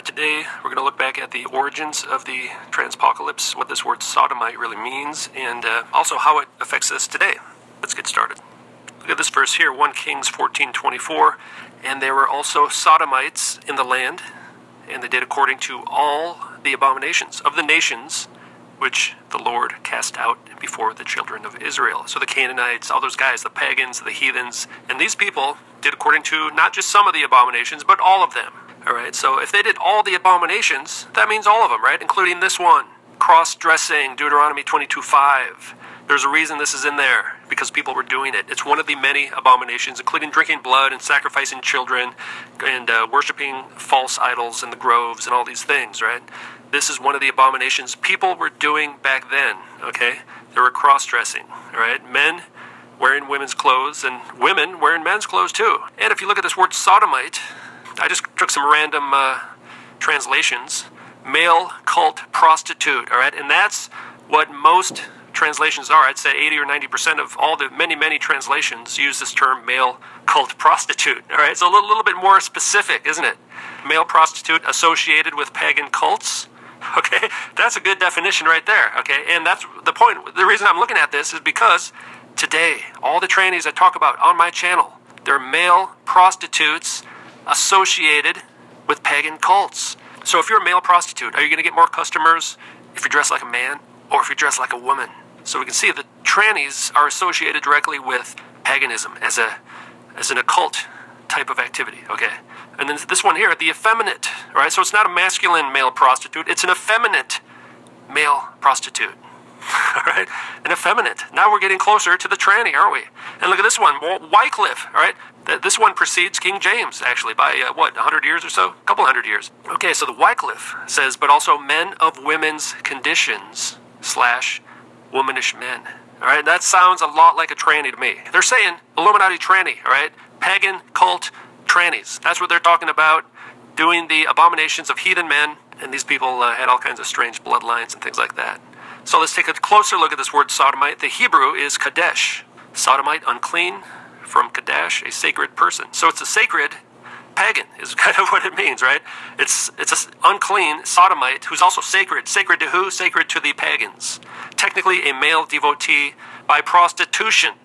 Today we're going to look back at the origins of the transpocalypse, what this word sodomite really means, and also how it affects us today. Let's get started. Look at this verse here, 1 Kings 14:24. And there were also sodomites in the land, and they did according to all the abominations of the nations which the Lord cast out before the children of Israel. So the Canaanites, all those guys, the pagans, the heathens, and these people did according to not just some of the abominations, but all of them. All right, so if they did all the abominations, that means all of them, right? Including this one, cross-dressing, Deuteronomy 22:5. There's a reason this is in there, because people were doing it. It's one of the many abominations, including drinking blood and sacrificing children and worshiping false idols in the groves and all these things, right? This is one of the abominations people were doing back then, okay? They were cross-dressing, all right? Men wearing women's clothes and women wearing men's clothes too. And if you look at this word sodomite, I just took some random translations. Male cult prostitute, all right? And that's what most translations are. I'd say 80 or 90% of all the many translations use this term male cult prostitute, all right? It's a little bit more specific, isn't it? Male prostitute associated with pagan cults, okay? That's a good definition right there, okay? And that's the point. The reason I'm looking at this is because today, all the trannies I talk about on my channel, they're male prostitutes associated with pagan cults. So if you're a male prostitute, are you going to get more customers if you dress like a man or if you dress like a woman? So we can see that trannies are associated directly with paganism as an occult type of activity, okay? And then this one here, the effeminate, all right? So it's not a masculine male prostitute, it's an effeminate male prostitute, all right? An effeminate. Now we're getting closer to the tranny, aren't we? And look at this one, Wycliffe, all right? This one precedes King James, actually, by, 100 years or so? A couple hundred years. Okay, so the Wycliffe says, but also men of women's conditions / womanish men. All right, that sounds a lot like a tranny to me. They're saying Illuminati tranny, all right? Pagan cult trannies. That's what they're talking about, doing the abominations of heathen men, and these people had all kinds of strange bloodlines and things like that. So let's take a closer look at this word sodomite. The Hebrew is kadesh. Sodomite, unclean, from kadesh, a sacred person. So it's a sacred pagan is kind of what it means, right? It's an unclean sodomite who's also sacred. Sacred to who? Sacred to the pagans. Technically a male devotee by prostitution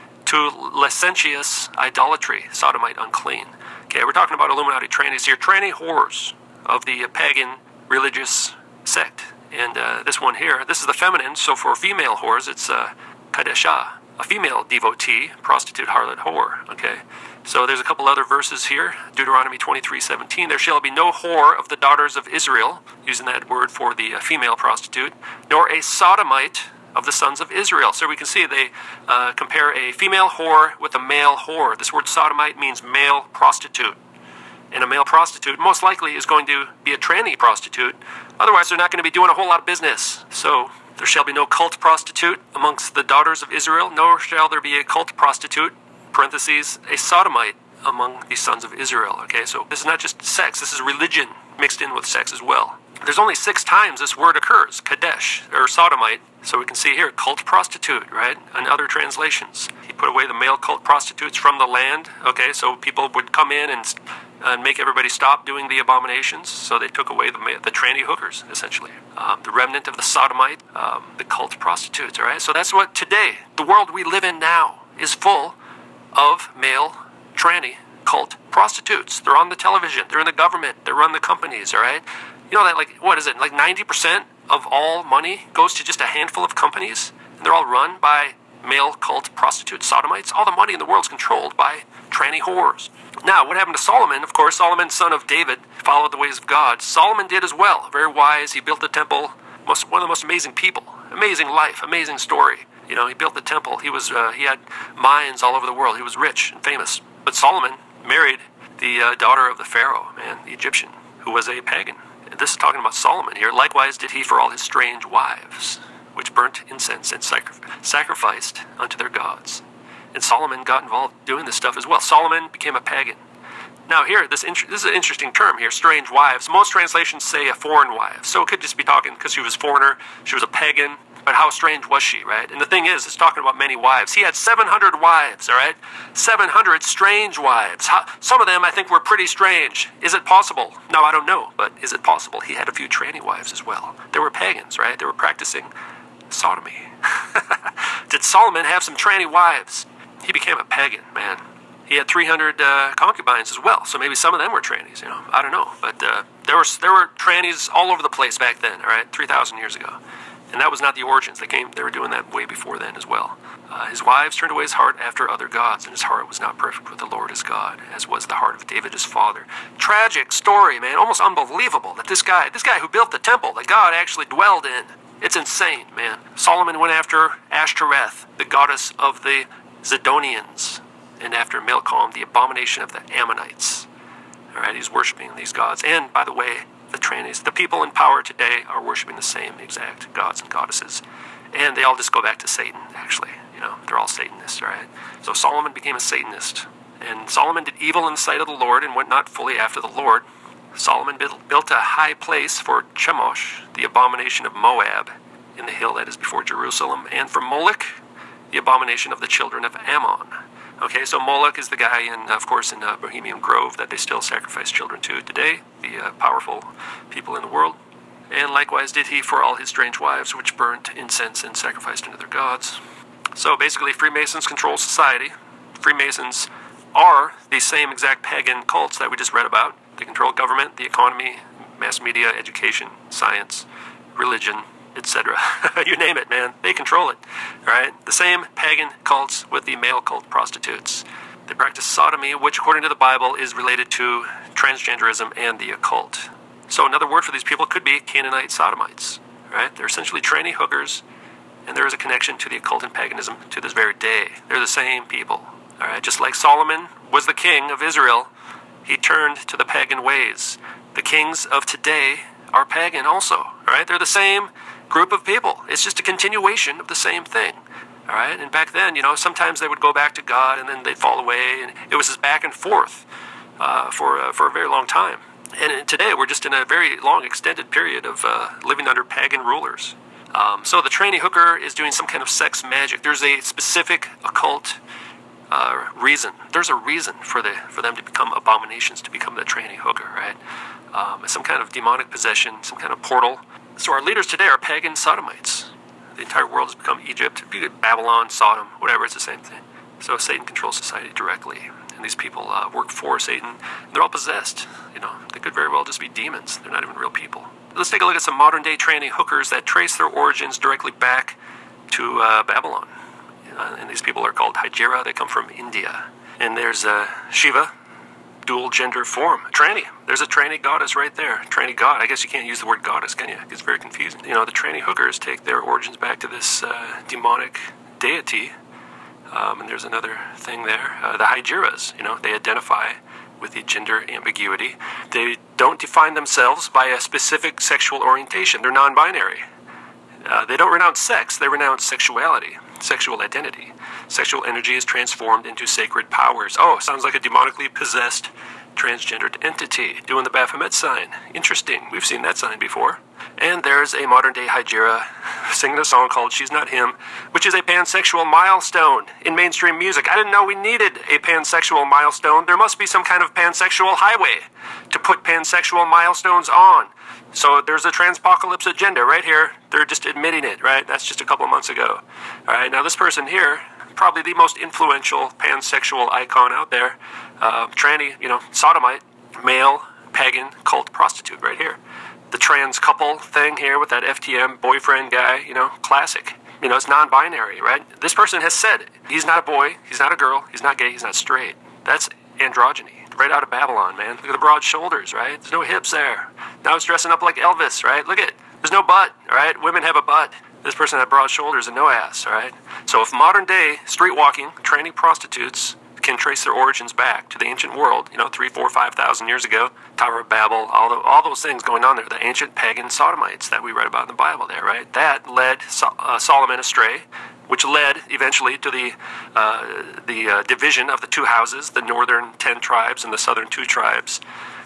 to licentious idolatry. Sodomite, unclean. Okay, we're talking about Illuminati trannies here. Tranny whores of the pagan religious sect. And this one here, this is the feminine, so for female whores, it's kadesha, a female devotee, prostitute, harlot, whore, okay? So there's a couple other verses here. Deuteronomy 23:17, there shall be no whore of the daughters of Israel, using that word for the female prostitute, nor a sodomite of the sons of Israel. So we can see they compare a female whore with a male whore. This word sodomite means male prostitute. And a male prostitute most likely is going to be a tranny prostitute. Otherwise, they're not going to be doing a whole lot of business. So there shall be no cult prostitute amongst the daughters of Israel, nor shall there be a cult prostitute, parentheses, a sodomite among the sons of Israel. Okay, so this is not just sex, this is religion mixed in with sex as well. There's only 6 times this word occurs, kadesh, or sodomite. So we can see here, cult prostitute, right? In other translations. He put away the male cult prostitutes from the land. Okay, so people would come in and make everybody stop doing the abominations. So they took away the tranny hookers, essentially. The remnant of the sodomite, the cult prostitutes, all right? So that's what today, the world we live in now, is full of male tranny cult prostitutes. They're on the television, they're in the government, they run the companies, all right? You know that, like, what is it, like 90% of all money goes to just a handful of companies, and they're all run by male cult prostitutes, sodomites? All the money in the world is controlled by tranny whores. Now, what happened to Solomon? Of course, Solomon, son of David, followed the ways of God. Solomon did as well. Very wise. He built the temple. One of the most amazing people. Amazing life. Amazing story. You know, he built the temple. He had mines all over the world. He was rich and famous. But Solomon married the daughter of the Pharaoh, the Egyptian, who was a pagan. This is talking about Solomon here. Likewise did he for all his strange wives, which burnt incense and sacrificed unto their gods. And Solomon got involved doing this stuff as well. Solomon became a pagan. Now here, this is an interesting term here, strange wives. Most translations say a foreign wife. So it could just be talking because she was a foreigner, she was a pagan. But how strange was she, right? And the thing is, it's talking about many wives. He had 700 wives, all right? 700 strange wives. Some of them, I think, were pretty strange. Is it possible? No, I don't know, but is it possible? He had a few tranny wives as well. They were pagans, right? They were practicing sodomy. Did Solomon have some tranny wives? He became a pagan, man. He had 300 concubines as well, so maybe some of them were trannies, I don't know. But there were trannies all over the place back then, all right, 3,000 years ago. And that was not the origins. They were doing that way before then as well. His wives turned away his heart after other gods, and his heart was not perfect with the Lord his God, as was the heart of David his father. Tragic story, man. Almost unbelievable that this guy who built the temple that God actually dwelled in. It's insane, man. Solomon went after Ashtoreth, the goddess of the Zidonians, and after Milcom, the abomination of the Ammonites. All right, he's worshiping these gods. And, by the way, the trannies, the people in power today are worshiping the same exact gods and goddesses. And they all just go back to Satan, actually. They're all Satanists, right? So Solomon became a Satanist. And Solomon did evil in the sight of the Lord and went not fully after the Lord. Solomon built a high place for Chemosh, the abomination of Moab, in the hill that is before Jerusalem, and for Moloch, the abomination of the children of Ammon. Okay, so Moloch is the guy, in Bohemian Grove that they still sacrifice children to today, the powerful people in the world. And likewise did he for all his strange wives, which burnt incense and sacrificed unto their gods. So basically, Freemasons control society. Freemasons are the same exact pagan cults that we just read about. They control government, the economy, mass media, education, science, religion, etc. You name it, man. They control it. All right? The same pagan cults with the male cult prostitutes. They practice sodomy, which according to the Bible is related to transgenderism and the occult. So another word for these people could be Canaanite sodomites. All right? They're essentially tranny hookers, and there is a connection to the occult and paganism to this very day. They're the same people. All right? Just like Solomon was the king of Israel, he turned to the pagan ways. The kings of today are pagan also. All right? They're the same group of people. It's just a continuation of the same thing. All right? And back then, sometimes they would go back to God and then they'd fall away. And it was this back and forth for a very long time. And today we're just in a very long extended period of living under pagan rulers. So the tranny hooker is doing some kind of sex magic. There's a specific occult reason. There's a reason for them to become abominations, to become the tranny hooker, right? Some kind of demonic possession, some kind of portal. So our leaders today are pagan sodomites. The entire world has become Egypt, Babylon, Sodom, whatever, it's the same thing. So Satan controls society directly. And these people work for Satan. They're all possessed. They could very well just be demons. They're not even real people. Let's take a look at some modern-day tranny hookers that trace their origins directly back to Babylon. And these people are called Hijra. They come from India. And there's Shiva, dual-gender form, tranny. There's a tranny goddess right there. Tranny god. I guess you can't use the word goddess, can you? It's very confusing. The tranny hookers take their origins back to this demonic deity. And there's another thing there. The Hijras, they identify with the gender ambiguity. They don't define themselves by a specific sexual orientation. They're non-binary. They don't renounce sex. They renounce sexuality, sexual identity. Sexual energy is transformed into sacred powers. Oh, sounds like a demonically possessed transgendered entity doing the Baphomet sign. Interesting. We've seen that sign before. And there's a modern-day Hijra singing a song called She's Not Him, which is a pansexual milestone in mainstream music. I didn't know we needed a pansexual milestone. There must be some kind of pansexual highway to put pansexual milestones on. So there's a transpocalypse agenda right here. They're just admitting it, right? That's just a couple of months ago. All right, now this person here, probably the most influential pansexual icon out there, tranny, sodomite, male, pagan, cult prostitute right here. The trans couple thing here with that FTM boyfriend guy, classic. It's non-binary, right? This person has said he's not a boy, he's not a girl, he's not gay, he's not straight. That's androgyny. Right out of Babylon, man. Look at the broad shoulders, right? There's no hips there. Now it's dressing up like Elvis, right? Look at it. There's no butt, all right? Women have a butt. This person had broad shoulders and no ass, all right? So if modern-day street-walking, tranny prostitutes can trace their origins back to the ancient world, 3, 4, 5,000 years ago, Tower of Babel, all those things going on there, the ancient pagan sodomites that we read about in the Bible there, right? That led Solomon astray, which led eventually to the division of the two houses, the northern 10 tribes and the southern 2 tribes.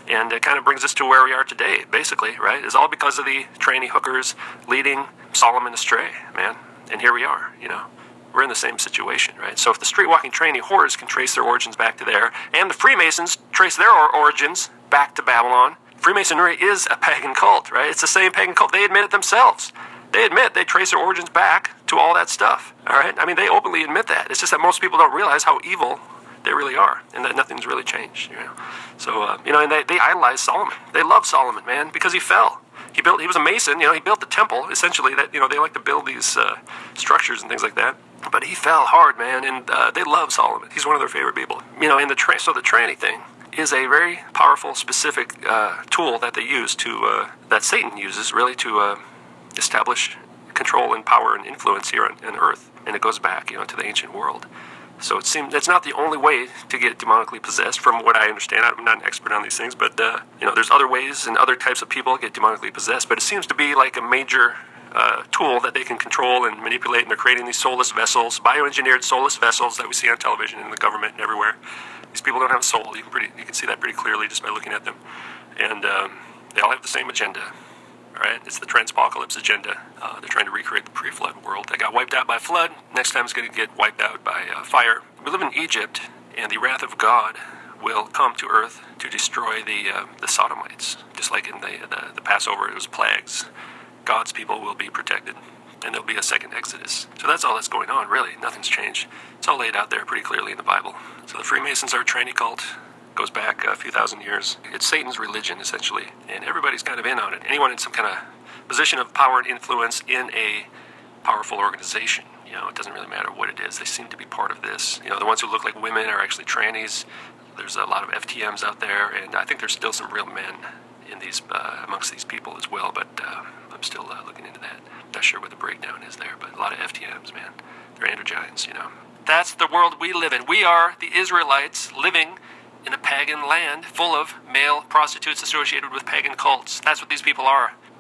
And it kind of brings us to where we are today, basically, right? It's all because of the tranny hookers leading Solomon astray, man. And here we are, you know. We're in the same situation, right? So if the street-walking tranny whores can trace their origins back to there, and the Freemasons trace their origins back to Babylon, Freemasonry is a pagan cult, right? It's the same pagan cult. They admit it themselves. They admit they trace their origins back to all that stuff, all right? I mean, they openly admit that. It's just that most people don't realize how evil they really are, and that nothing's really changed, you know. So, you know, and they idolize Solomon. They love Solomon, man, because he fell. He was a mason, you know, he built the temple, essentially, that, you know, they like to build these structures and things like that. But he fell hard, man, and they love Solomon. He's one of their favorite people. You know, so the tranny thing is a very powerful, specific tool that they use that Satan uses, really, to establish control and power and influence here on Earth. And it goes back, you know, to the ancient world. So it seems that's not the only way to get demonically possessed, from what I understand. I'm not an expert on these things, but, you know, there's other ways and other types of people get demonically possessed. But it seems to be like a major tool that they can control and manipulate, and they're creating these soulless vessels, bioengineered soulless vessels that we see on television and in the government and everywhere. These people don't have a soul. You can see that pretty clearly just by looking at them. And they all have the same agenda. All right, it's the transpocalypse agenda. They're trying to recreate the pre-flood world that got wiped out by flood. Next time it's going to get wiped out by fire. We live in Egypt, and the wrath of God will come to earth to destroy the Sodomites. Just like in the Passover, it was plagues. God's people will be protected, and there'll be a second Exodus. So that's all that's going on, really. Nothing's changed. It's all laid out there pretty clearly in the Bible. So the Freemasons are a tranny cult. Goes back a few thousand years. It's Satan's religion, essentially, and everybody's kind of in on it. Anyone in some kind of position of power and influence in a powerful organization, you know, it doesn't really matter what it is. They seem to be part of this. You know, the ones who look like women are actually trannies. There's a lot of FTMs out there, and I think there's still some real men in these amongst these people as well, but I'm still looking into that. Not sure what the breakdown is there, but a lot of FTMs, man. They're androgynes, you know. That's the world we live in. We are the Israelites living in a pagan land full of male prostitutes associated with pagan cults. That's what these people are.